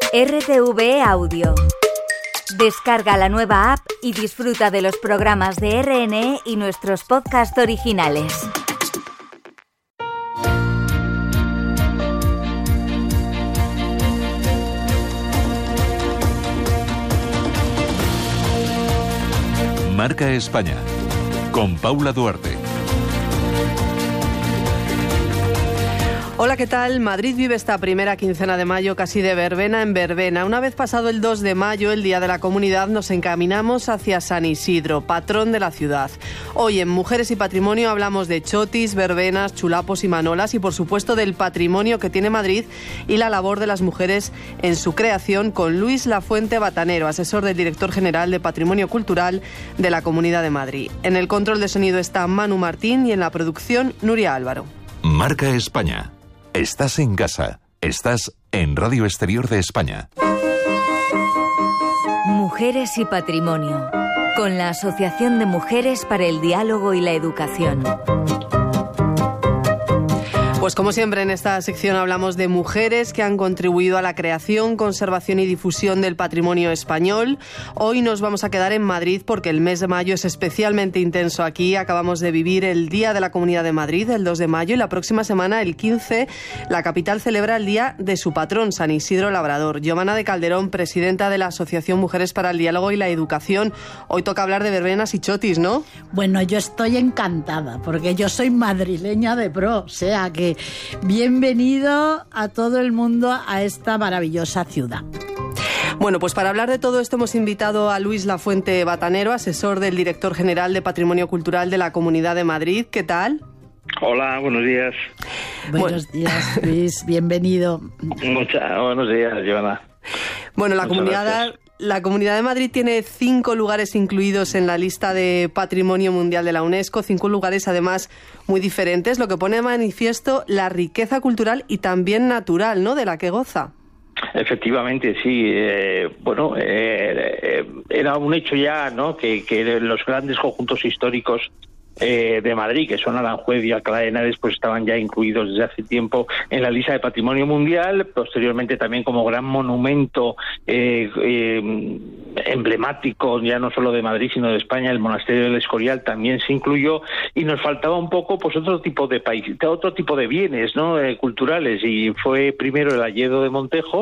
RTV Audio. Descarga la nueva app y disfruta de los programas de RNE y nuestros podcasts originales. Marca España, con Paula Duarte. Hola, ¿qué tal? Madrid vive esta primera quincena de mayo casi de verbena en verbena. Una vez pasado el 2 de mayo, el Día de la Comunidad, nos encaminamos hacia San Isidro, patrón de la ciudad. Hoy en Mujeres y Patrimonio hablamos de chotis, verbenas, chulapos y manolas y por supuesto del patrimonio que tiene Madrid y la labor de las mujeres en su creación con Luis Lafuente Batanero, asesor del director general de Patrimonio Cultural de la Comunidad de Madrid. En el control de sonido está Manu Martín y en la producción Nuria Álvaro. Marca España. Estás en casa. Estás en Radio Exterior de España. Mujeres y Patrimonio, con la Asociación de Mujeres para el Diálogo y la Educación. Pues como siempre en esta sección hablamos de mujeres que han contribuido a la creación, conservación y difusión del patrimonio español. Hoy nos vamos a quedar en Madrid porque el mes de mayo es especialmente intenso aquí. Acabamos de vivir el Día de la Comunidad de Madrid, el 2 de mayo, y la próxima semana, el 15, la capital celebra el día de su patrón, San Isidro Labrador. Giovanna de Calderón, presidenta de la Asociación Mujeres para el Diálogo y la Educación. Hoy toca hablar de verbenas y chotis, ¿no? Bueno, yo estoy encantada porque yo soy madrileña de pro, o sea que bienvenido a todo el mundo a esta maravillosa ciudad. Bueno, pues para hablar de todo esto hemos invitado a Luis Lafuente Batanero, asesor del director general de Patrimonio Cultural de la Comunidad de Madrid. ¿Qué tal? Hola, buenos días. Buenos días, Luis, bienvenido. Buenos días, Giovanna. Bueno, la Comunidad de Madrid tiene 5 lugares incluidos en la lista de Patrimonio Mundial de la UNESCO, 5 lugares además muy diferentes, lo que pone de manifiesto la riqueza cultural y también natural, ¿no?, de la que goza. Efectivamente, sí. Era un hecho ya, ¿no?, que los grandes conjuntos históricos de Madrid, que son Aranjuez y Alcalá de Henares, pues estaban ya incluidos desde hace tiempo en la lista de Patrimonio Mundial. Posteriormente también como gran monumento emblemático, ya no solo de Madrid sino de España, el Monasterio del Escorial también se incluyó, y nos faltaba un poco pues otro tipo de bienes, ¿no?, culturales, y fue primero el Hayedo de Montejo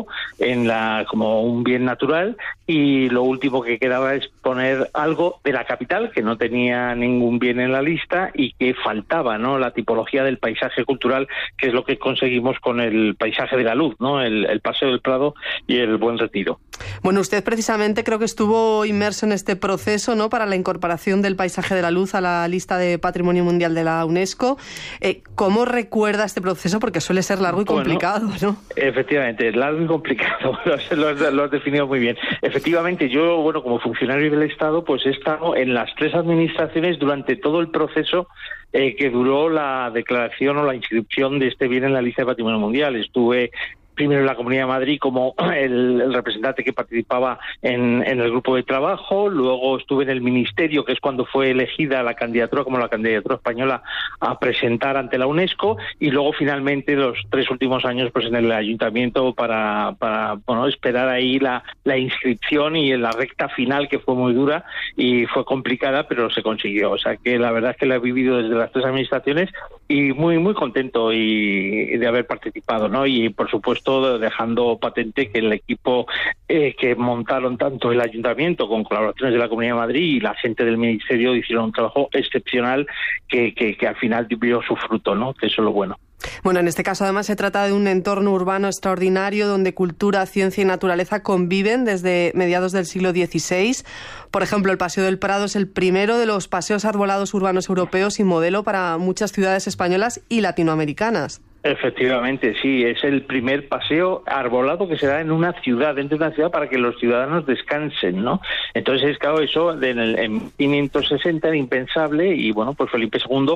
como un bien natural, y lo último que quedaba es poner algo de la capital que no tenía ningún bien en la lista y que faltaba, ¿no?, la tipología del paisaje cultural, que es lo que conseguimos con el paisaje de la luz, ¿no?, el Paseo del Prado y el Buen Retiro. Bueno, usted precisamente creo que estuvo inmerso en este proceso, ¿no?, para la incorporación del paisaje de la luz a la lista de Patrimonio Mundial de la UNESCO. ¿Cómo recuerda este proceso? Porque suele ser largo y complicado, ¿no? Efectivamente, largo y complicado, lo has definido muy bien. Efectivamente, yo, como funcionario del Estado, pues he estado en las 3 administraciones durante todo el proceso que duró la declaración o la inscripción de este bien en la lista de Patrimonio Mundial. Estuve primero en la Comunidad de Madrid como el representante que participaba en el grupo de trabajo, luego estuve en el Ministerio, que es cuando fue elegida la candidatura como la candidatura española a presentar ante la UNESCO, y luego finalmente los 3 últimos años pues en el Ayuntamiento para esperar ahí la inscripción y en la recta final, que fue muy dura y fue complicada, pero se consiguió. O sea que la verdad es que la he vivido desde las 3 administraciones y muy muy contento y de haber participado, ¿no? Y por supuesto dejando patente que el equipo que montaron tanto el Ayuntamiento con colaboraciones de la Comunidad de Madrid y la gente del Ministerio hicieron un trabajo excepcional que al final dio su fruto, ¿no?, que eso es lo bueno. Bueno, en este caso además se trata de un entorno urbano extraordinario donde cultura, ciencia y naturaleza conviven desde mediados del siglo XVI. Por ejemplo, el Paseo del Prado es el primero de los paseos arbolados urbanos europeos y modelo para muchas ciudades españolas y latinoamericanas. Efectivamente, sí, es el primer paseo arbolado que se da en una ciudad, dentro de una ciudad, para que los ciudadanos descansen, ¿no? Entonces, claro, eso en 560 era impensable y, pues Felipe II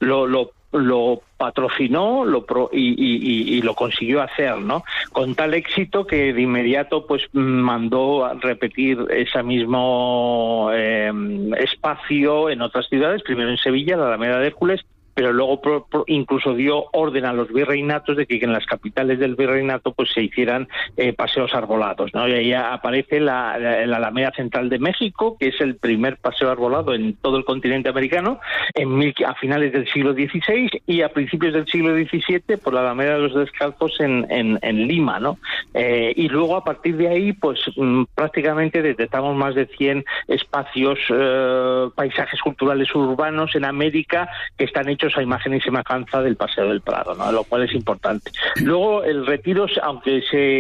lo patrocinó y lo consiguió hacer, ¿no? Con tal éxito que de inmediato pues mandó a repetir ese mismo espacio en otras ciudades, primero en Sevilla, la Alameda de Hércules, pero luego incluso dio orden a los virreinatos de que en las capitales del virreinato pues se hicieran paseos arbolados, ¿no? Y ahí aparece la Alameda Central de México, que es el primer paseo arbolado en todo el continente americano, a finales del siglo XVI, y a principios del siglo XVII por la Alameda de los Descalzos en Lima, ¿no? Y luego a partir de ahí pues prácticamente detectamos más de 100 espacios, paisajes culturales urbanos en América que están hechos a imagen y semejanza del Paseo del Prado, ¿no? Lo cual es importante. Luego el retiro, aunque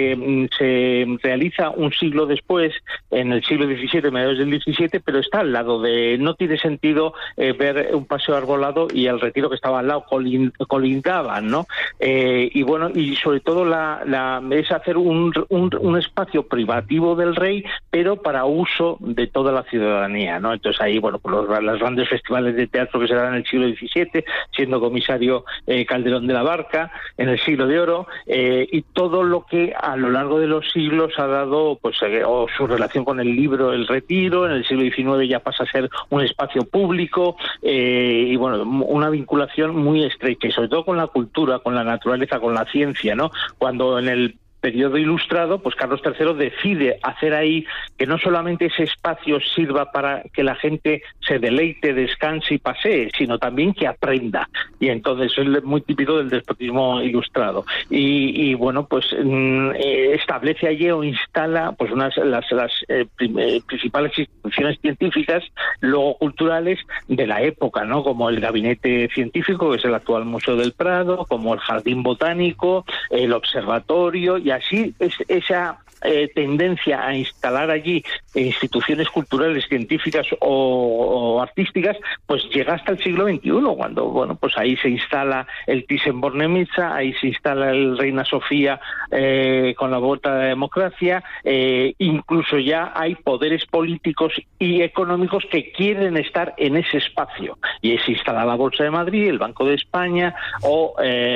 se realiza un siglo después, en el siglo XVII, mediados del XVII, pero está al lado no tiene sentido ver un paseo arbolado y el retiro que estaba al lado colindaban, ¿no? Y bueno, y sobre todo es hacer un espacio privativo del rey, pero para uso de toda la ciudadanía, ¿no? Entonces ahí, bueno, pues los grandes festivales de teatro que se dan en el siglo XVII, siendo comisario Calderón de la Barca, en el siglo de oro, y todo lo que a lo largo de los siglos ha dado, pues, o su relación con el libro El Retiro, en el siglo XIX ya pasa a ser un espacio público, y bueno, una vinculación muy estrecha, y sobre todo con la cultura, con la naturaleza, con la ciencia, ¿no? Cuando en el periodo ilustrado, pues Carlos III decide hacer ahí que no solamente ese espacio sirva para que la gente se deleite, descanse y pasee, sino también que aprenda. Y entonces es muy típico del despotismo ilustrado. Y bueno, pues establece allí o instala pues las principales instituciones científicas, luego culturales de la época, ¿no? Como el Gabinete Científico, que es el actual Museo del Prado, como el Jardín Botánico, el Observatorio, y así esa tendencia a instalar allí instituciones culturales, científicas o artísticas, pues llega hasta el siglo XXI, cuando, bueno, pues ahí se instala el Thyssen-Bornemisza, ahí se instala el Reina Sofía con la vuelta de la democracia, incluso ya hay poderes políticos y económicos que quieren estar en ese espacio, y se instala la Bolsa de Madrid, el Banco de España, o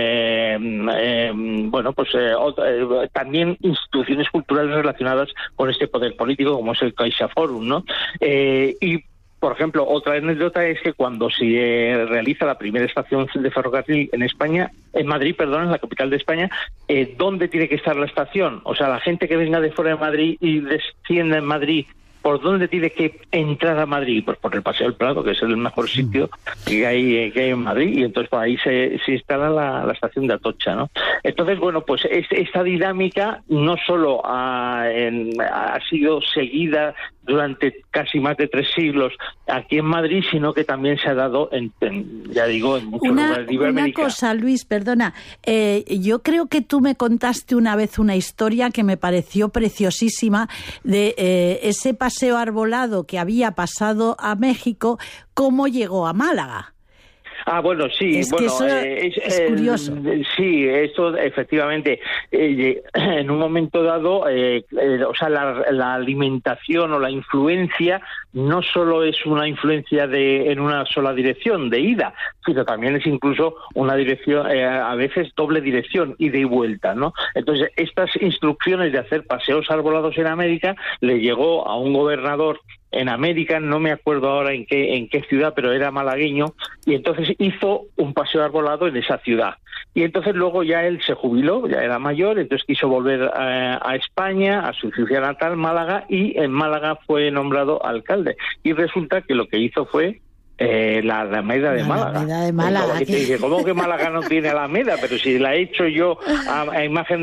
bueno, pues también instituciones culturales relacionadas con este poder político, como es el CaixaForum, ¿no? Y por ejemplo, otra anécdota es que cuando se realiza la primera estación de ferrocarril en Madrid, en la capital de España, ¿dónde tiene que estar la estación? O sea, la gente que venga de fuera de Madrid y descienda en Madrid, ¿por dónde tiene que entrar a Madrid? Pues por el Paseo del Prado, que es el mejor sitio que hay en Madrid, y entonces por ahí se instala la estación de Atocha, ¿no? Entonces, bueno, pues esta dinámica no solo ha sido seguida durante casi más de 3 siglos aquí en Madrid, sino que también se ha dado en muchos lugares de Iberoamérica. Una cosa, Luis, perdona, yo creo que tú me contaste una vez una historia que me pareció preciosísima de ese paseo arbolado que había pasado a México, cómo llegó a Málaga. Ah, bueno, sí, es curioso. Sí, esto efectivamente, en un momento dado, o sea, la alimentación o la influencia no solo es una influencia en una sola dirección, de ida, sino también es incluso una dirección, a veces doble dirección, ida y vuelta, ¿no? Entonces, estas instrucciones de hacer paseos arbolados en América le llegó a un gobernador en América, no me acuerdo ahora en qué ciudad, pero era malagueño, y entonces hizo un paseo arbolado en esa ciudad. Y entonces luego ya él se jubiló, ya era mayor, entonces quiso volver a España, a su ciudad natal, Málaga, y en Málaga fue nombrado alcalde. Y resulta que lo que hizo fue la Alameda de Málaga. Alameda de Málaga. ¿Cómo que Málaga no tiene Alameda? Pero si la he hecho yo a imagen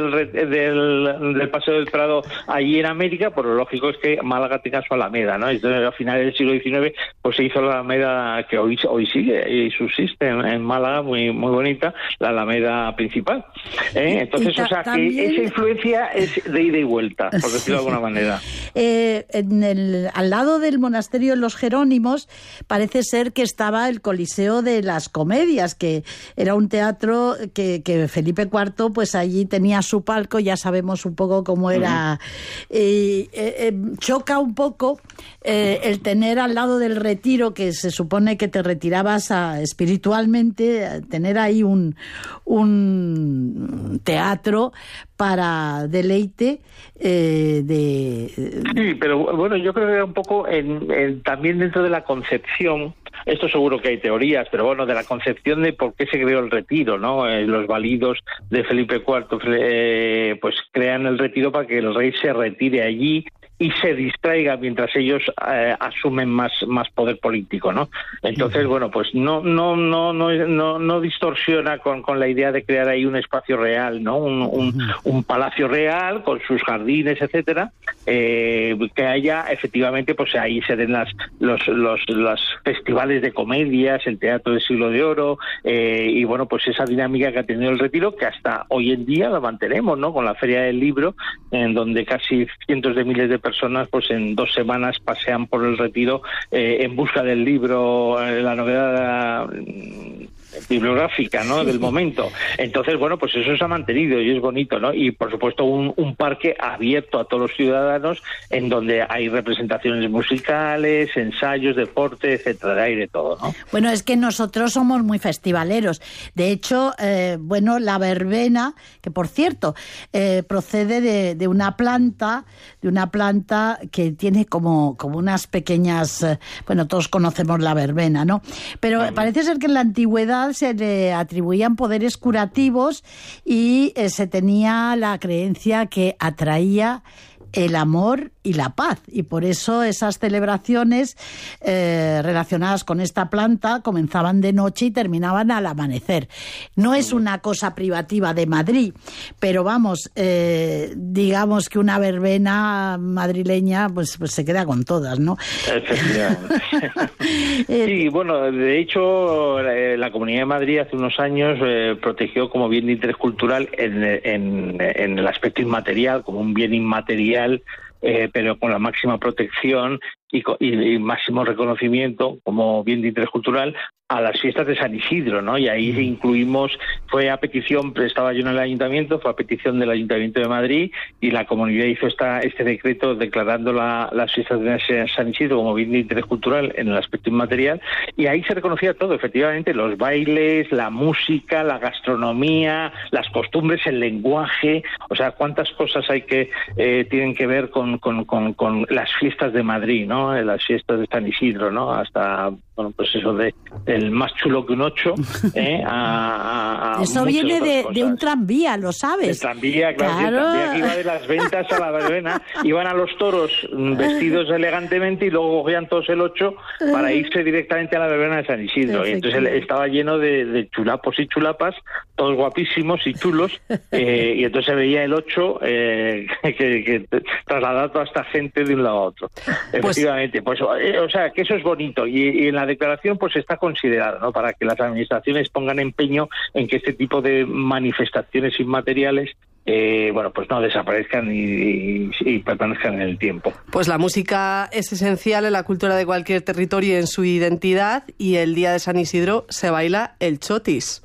del Paseo del Prado allí en América, pues lo lógico es que Málaga tenga su Alameda, ¿no? Entonces, a finales del siglo XIX, pues se hizo la Alameda que hoy sigue y subsiste en Málaga, muy muy bonita, la Alameda principal. Entonces, o sea, también, que esa influencia es de ida y vuelta, por decirlo de alguna manera. Al lado del monasterio de los Jerónimos, parece ser que estaba el Coliseo de las Comedias, que era un teatro que Felipe IV, pues allí tenía su palco, ya sabemos un poco cómo era. Choca un poco el tener al lado del retiro, que se supone que te retirabas espiritualmente, tener ahí un teatro para deleite Sí, pero bueno, yo creo que era un poco también dentro de la concepción esto seguro que hay teorías, pero bueno, de la concepción de por qué se creó el retiro, ¿no? Los validos de Felipe IV pues crean el retiro para que el rey se retire allí y se distraiga mientras ellos asumen más poder político, ¿no? Entonces, bueno, pues no distorsiona con la idea de crear ahí un espacio real, ¿no? Un palacio real con sus jardines, etcétera, que haya efectivamente, pues ahí se den los festivales de comedias, el teatro del Siglo de Oro, y bueno, pues esa dinámica que ha tenido el retiro, que hasta hoy en día la mantenemos, ¿no? Con la Feria del Libro, en donde casi cientos de miles de personas pues en 2 semanas pasean por el retiro en busca del libro, la novedad bibliográfica, ¿no? Del momento. Entonces, bueno, pues eso se ha mantenido y es bonito, ¿no? Y por supuesto un parque abierto a todos los ciudadanos, en donde hay representaciones musicales, ensayos, deporte, etcétera, hay de todo, ¿no? Bueno, es que nosotros somos muy festivaleros. De hecho, bueno, la verbena, que por cierto procede de una planta que tiene como unas pequeñas, bueno, todos conocemos la verbena, ¿no? Pero parece ser que en la antigüedad se le atribuían poderes curativos y se tenía la creencia que atraía el amor y la paz, y por eso esas celebraciones relacionadas con esta planta comenzaban de noche y terminaban al amanecer. No es una cosa privativa de Madrid, pero vamos, digamos que una verbena madrileña pues se queda con todas, ¿no? Efectivamente. Sí, bueno, de hecho la Comunidad de Madrid hace unos años protegió como bien de interés cultural en el aspecto inmaterial, como un bien inmaterial, pero con la máxima protección y máximo reconocimiento como bien de interés cultural a las fiestas de San Isidro, ¿no? Y ahí incluimos, fue a petición, estaba yo en el ayuntamiento, fue a petición del Ayuntamiento de Madrid, y la comunidad hizo este decreto declarando las fiestas de San Isidro como bien de interés cultural en el aspecto inmaterial, y ahí se reconocía todo, efectivamente, los bailes, la música, la gastronomía, las costumbres, el lenguaje, o sea, cuántas cosas hay que tienen que ver con las fiestas de Madrid, ¿no? Las fiestas de San Isidro, ¿no? Hasta, bueno, pues eso de el más chulo que un 8, eso viene de un tranvía, ¿lo sabes? El tranvía, claro. Sí, el tranvía que iba de las ventas a la verbena, iban a los toros vestidos elegantemente y luego cogían todos el 8 para irse directamente a la verbena de San Isidro. Y entonces estaba lleno de chulapos y chulapas, todos guapísimos y chulos, y entonces se veía el 8 que trasladaba a toda esta gente de un lado a otro. Efectivamente, pues o sea, que eso es bonito, y en la declaración pues está considerado, ¿no? Para que las administraciones pongan empeño en que este tipo de manifestaciones inmateriales bueno, pues no desaparezcan y permanezcan en el tiempo. Pues la música es esencial en la cultura de cualquier territorio y en su identidad, y el día de San Isidro se baila el chotis.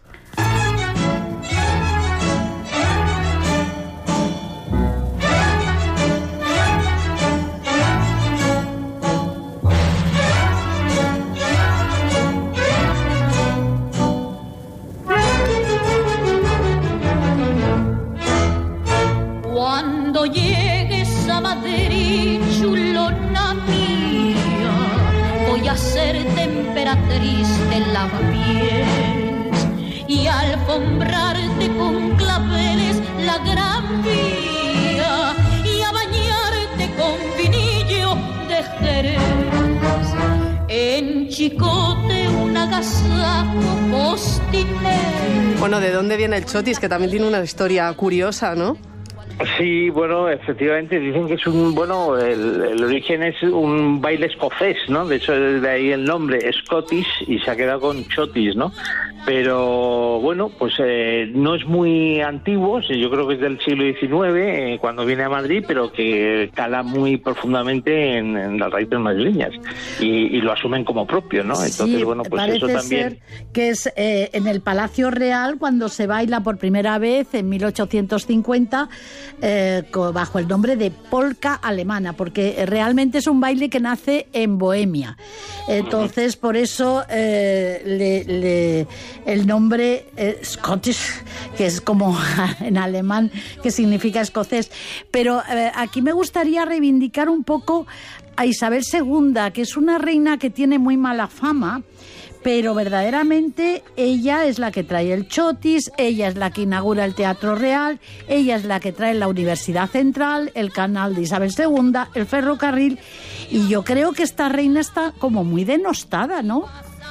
Llegues a Madrid, chulona mía, voy a ser emperatriz de lavapiés y alfombrarte con claveles la gran vía y a bañarte con vinillo de Jerez. En Chicote un agasajo postinero. Bueno, ¿de dónde viene el chotis? Que también tiene una historia curiosa, ¿no? Sí, bueno, efectivamente dicen que es el origen es un baile escocés, ¿no? De hecho, de ahí el nombre, Scottish, y se ha quedado con chotis, ¿no? Pero bueno, pues no es muy antiguo, yo creo que es del siglo XIX, cuando viene a Madrid, pero que cala muy profundamente en las raíces madrileñas y lo asumen como propio, ¿no? Entonces, sí, bueno, pues parece eso también ser que es en el Palacio Real cuando se baila por primera vez en 1850. bajo el nombre de polka alemana, porque realmente es un baile que nace en Bohemia. Entonces, por eso el nombre Scottish, que es como en alemán, que significa escocés. Pero aquí me gustaría reivindicar un poco a Isabel II, que es una reina que tiene muy mala fama, pero verdaderamente ella es la que trae el chotis, ella es la que inaugura el Teatro Real, ella es la que trae la Universidad Central, el canal de Isabel II, el ferrocarril, y yo creo que esta reina está como muy denostada, ¿no?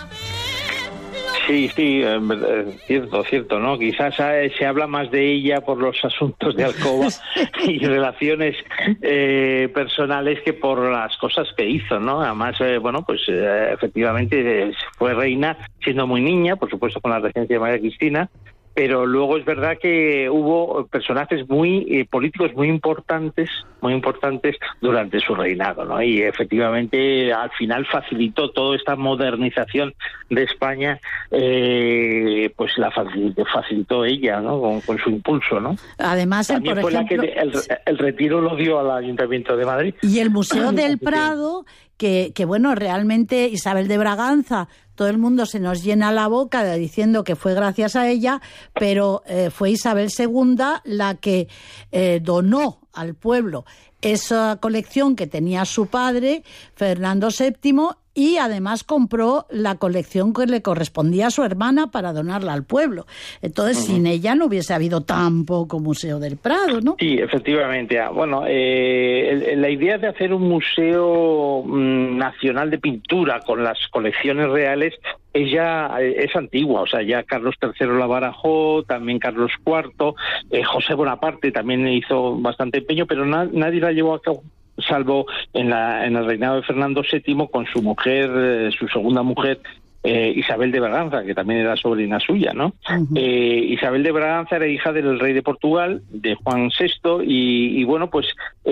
Sí, cierto, ¿no? Quizás se habla más de ella por los asuntos de alcoba y relaciones personales que por las cosas que hizo, ¿no? Además, efectivamente fue reina siendo muy niña, por supuesto con la regencia de María Cristina, pero luego es verdad que hubo personajes políticos muy importantes durante su reinado, ¿no? Y efectivamente al final facilitó toda esta modernización de España, pues la facilitó ella, ¿no? Con su impulso, ¿no? Además, también fue la que el retiro lo dio al Ayuntamiento de Madrid. Y el Museo del Prado, que bueno, realmente Isabel de Braganza, todo el mundo se nos llena la boca diciendo que fue gracias a ella, pero fue Isabel II la que donó al pueblo esa colección que tenía su padre, Fernando VII, y además compró la colección que le correspondía a su hermana para donarla al pueblo. Entonces, sin ella no hubiese habido tampoco Museo del Prado, ¿no? Sí, efectivamente. Bueno, la idea de hacer un museo nacional de pintura con las colecciones reales es antigua, o sea, ya Carlos III la barajó, también Carlos IV, José Bonaparte también hizo bastante empeño, pero nadie la llevó a cabo, salvo en el reinado de Fernando VII con su mujer, su segunda mujer, Isabel de Braganza, que también era sobrina suya, ¿no? Isabel de Braganza era hija del rey de Portugal, de Juan VI, y bueno, pues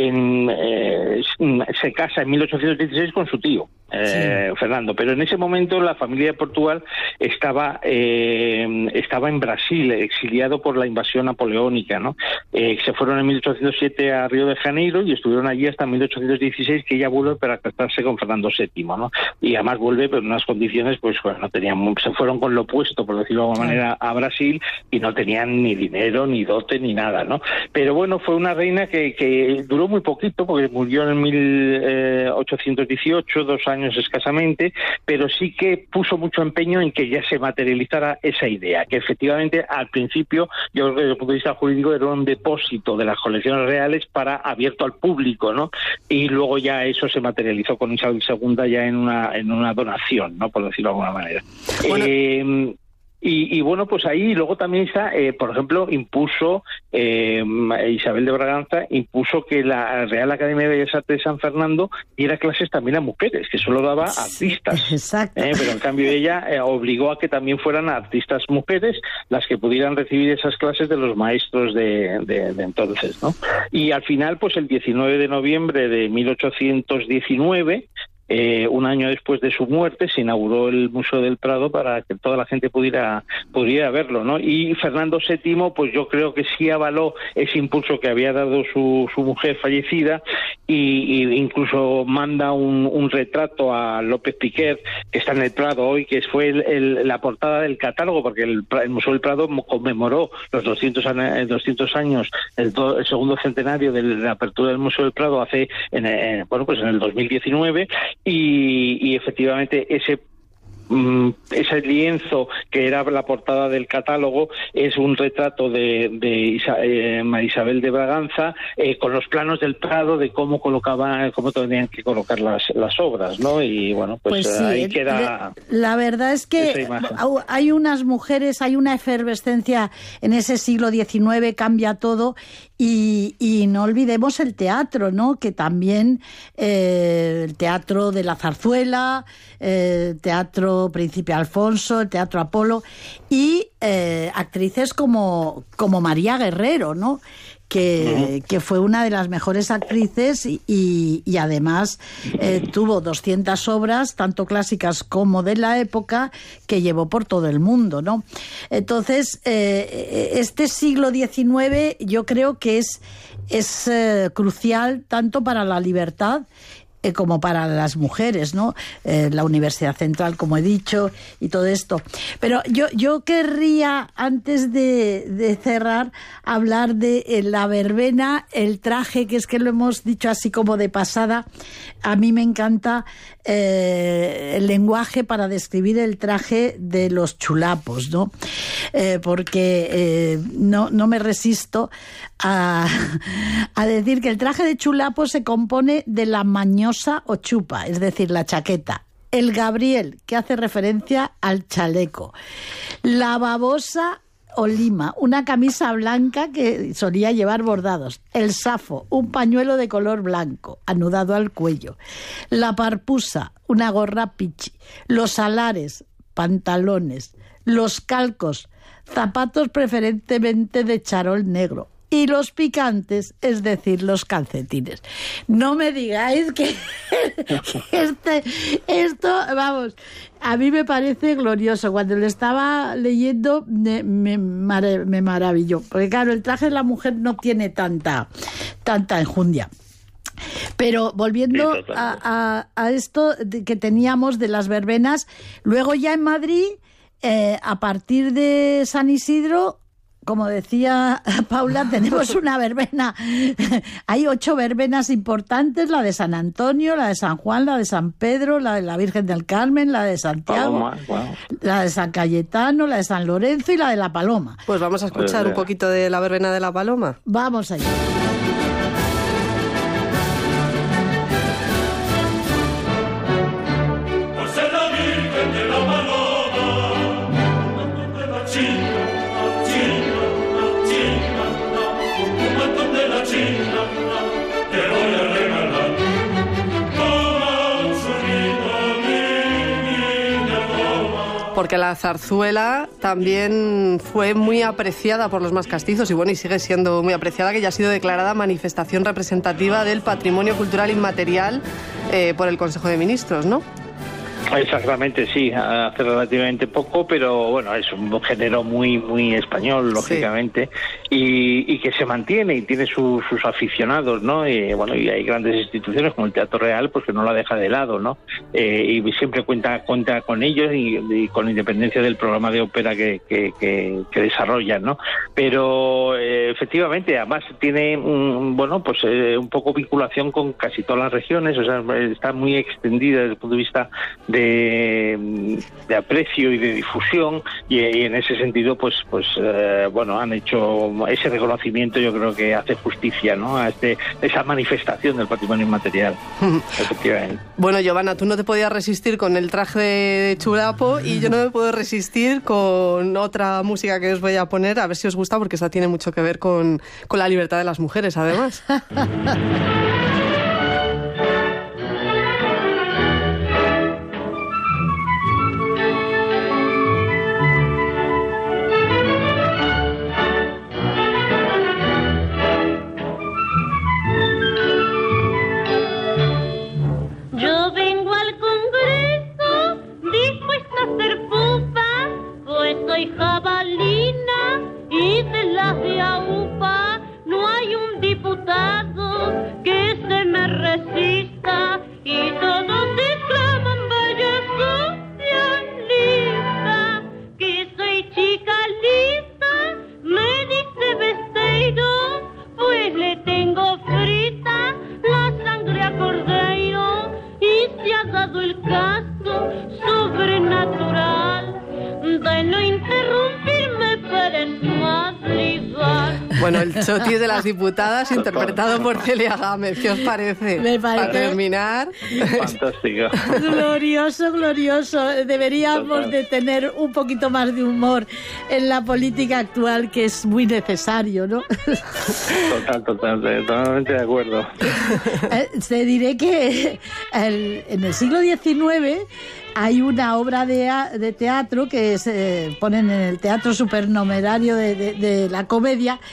se casa en 1816 con su tío, Fernando, pero en ese momento la familia de Portugal estaba en Brasil, exiliado por la invasión napoleónica, ¿no? Se fueron en 1807 a Río de Janeiro y estuvieron allí hasta 1816, que ella vuelve para casarse con Fernando VII, ¿no? Y además vuelve pero en unas condiciones, pues bueno, no tenían, se fueron con lo opuesto, por decirlo de alguna manera, a Brasil, y no tenían ni dinero, ni dote, ni nada, ¿no? Pero bueno, fue una reina que duró muy poquito, porque murió en 1818, 2 años escasamente, pero sí que puso mucho empeño en que ya se materializara esa idea, que efectivamente al principio, yo creo que desde el punto de vista jurídico era un depósito de las colecciones reales abierto al público, ¿no? Y luego ya eso se materializó con Isabel II ya en una donación, ¿no? Por decirlo de alguna manera. Bueno. Y bueno, pues ahí luego también está, por ejemplo, Isabel de Braganza impuso que la Real Academia de Bellas Artes de San Fernando diera clases también a mujeres, que solo daba artistas. Exacto. Pero en cambio ella obligó a que también fueran artistas mujeres las que pudieran recibir esas clases de los maestros de entonces, ¿no? Y al final, pues el 19 de noviembre de 1819, un año después de su muerte, se inauguró el Museo del Prado para que toda la gente pudiera verlo, ¿no? Y Fernando VII, pues yo creo que sí avaló ese impulso que había dado su mujer fallecida, y incluso manda un retrato a López Piquer, que está en el Prado hoy, que fue la portada del catálogo, porque el Museo del Prado conmemoró los 200 años, el segundo centenario de la apertura del Museo del Prado en el 2019, y efectivamente ese lienzo que era la portada del catálogo es un retrato de María Isabel de Braganza, con los planos del Prado de cómo tenían que colocar las obras, ¿no? Y bueno, pues sí, ahí queda. La verdad es que hay unas mujeres, hay una efervescencia en ese siglo XIX, cambia todo. Y no olvidemos el teatro, ¿no? Que también el teatro de la Zarzuela, el teatro Príncipe Alfonso, el teatro Apolo, y actrices como María Guerrero, ¿no? que fue una de las mejores actrices y además tuvo 200 obras, tanto clásicas como de la época, que llevó por todo el mundo, ¿no? Entonces, este siglo XIX yo creo que es crucial tanto para la libertad como para las mujeres, ¿no? La Universidad Central, como he dicho, y todo esto. Pero yo querría, antes de cerrar, hablar de la verbena, el traje, que es que lo hemos dicho así como de pasada. A mí me encanta el lenguaje para describir el traje de los chulapos, ¿no? Porque no me resisto a decir que el traje de chulapo se compone de la mañosa o chupa, es decir, la chaqueta, el gabriel, que hace referencia al chaleco, la babosa o lima, una camisa blanca que solía llevar bordados, el safo, un pañuelo de color blanco anudado al cuello, la parpusa, una gorra pichi, los alares, pantalones, los calcos, zapatos preferentemente de charol negro, y los picantes, es decir, los calcetines. No me digáis que esto, vamos, a mí me parece glorioso. Cuando lo estaba leyendo me maravilló. Porque claro, el traje de la mujer no tiene tanta enjundia. Pero volviendo a esto que teníamos de las verbenas, luego ya en Madrid, a partir de San Isidro, como decía Paula, tenemos una verbena. Hay 8 verbenas importantes: la de San Antonio, la de San Juan, la de San Pedro, la de la Virgen del Carmen, la de Santiago, Paloma, wow, la de San Cayetano, la de San Lorenzo y la de la Paloma. Pues vamos a escuchar un poquito de la verbena de la Paloma. Vamos allá. Porque la zarzuela también fue muy apreciada por los más castizos y bueno, y sigue siendo muy apreciada, que ya ha sido declarada manifestación representativa del patrimonio cultural inmaterial por el Consejo de Ministros, ¿no? Exactamente, sí, hace relativamente poco, pero bueno, es un género muy español, lógicamente, sí. y que se mantiene y tiene sus aficionados, ¿no? Y bueno, y hay grandes instituciones como el Teatro Real, pues que no la deja de lado, ¿no? Y siempre cuenta con ellos y con independencia del programa de ópera que desarrollan, ¿no? Pero efectivamente, además tiene un poco vinculación con casi todas las regiones, o sea, está muy extendida desde el punto de vista de aprecio y de difusión, y en ese sentido han hecho ese reconocimiento. Yo creo que hace justicia, ¿no?, a esa manifestación del patrimonio inmaterial. Efectivamente. Bueno, Giovanna, tú no te podías resistir con el traje de chulapo y yo no me puedo resistir con otra música que os voy a poner, a ver si os gusta, porque esta tiene mucho que ver con la libertad de las mujeres, además. Bueno, el chotis de las diputadas interpretado por Celia Gámez. ¿Qué os parece? Me parece... Para terminar... Fantástico. Glorioso. Deberíamos de tener un poquito más de humor en la política actual, que es muy necesario, ¿no? Totalmente de acuerdo. Te diré que en el siglo XIX hay una obra de teatro que se ponen en el Teatro Supernumerario de la Comedia,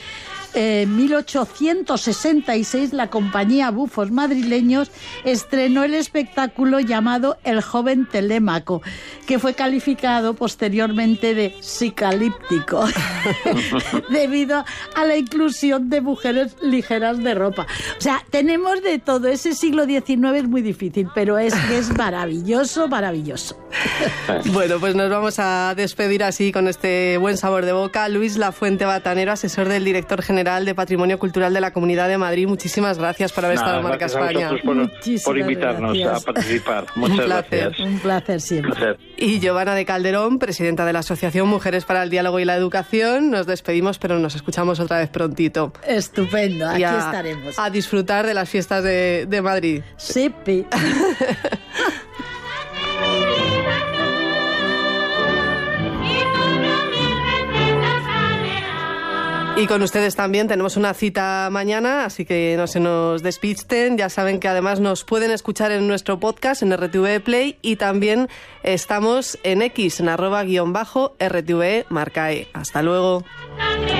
En 1866 la compañía Bufos Madrileños estrenó el espectáculo llamado El joven Telémaco, que fue calificado posteriormente de psicalíptico debido a la inclusión de mujeres ligeras de ropa. O sea, tenemos de todo. Ese siglo XIX es muy difícil, pero es que es maravilloso, maravilloso. Bueno, pues nos vamos a despedir así con este buen sabor de boca. Luis Lafuente Batanero, asesor del director general de Patrimonio Cultural de la Comunidad de Madrid. Muchísimas gracias por haber estado en Marca España. Por invitarnos a participar. Muchas gracias. Un placer siempre. Y Giovanna de Calderón, presidenta de la Asociación Mujeres para el Diálogo y la Educación. Nos despedimos, pero nos escuchamos otra vez prontito. Estupendo, aquí estaremos. A disfrutar de las fiestas de Madrid. Sí, pi. Y con ustedes también tenemos una cita mañana, así que no se nos despisten. Ya saben que además nos pueden escuchar en nuestro podcast, en RTV Play, y también estamos en X, en @_RTV Marcae. Hasta luego.